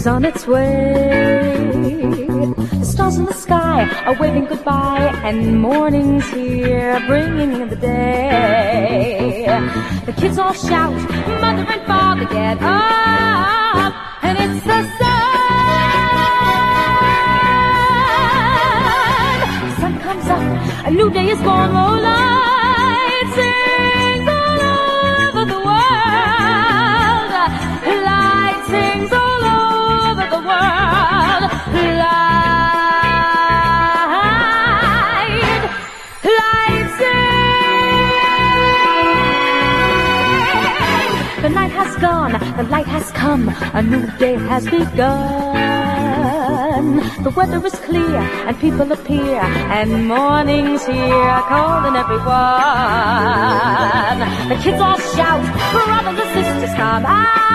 is on its way. The stars in the sky are waving goodbye, and morning's here, bringing the day. The kids all shout, mother and father get up, and it's the sun. The sun comes up, a new day is born, oh light sings all over the world. Light sings all over the world. Light sings. The night has gone, the light has come, a new day has begun. The weather is clear and people appear, and morning's here calling everyone. The kids all shout, brothers and sisters come out.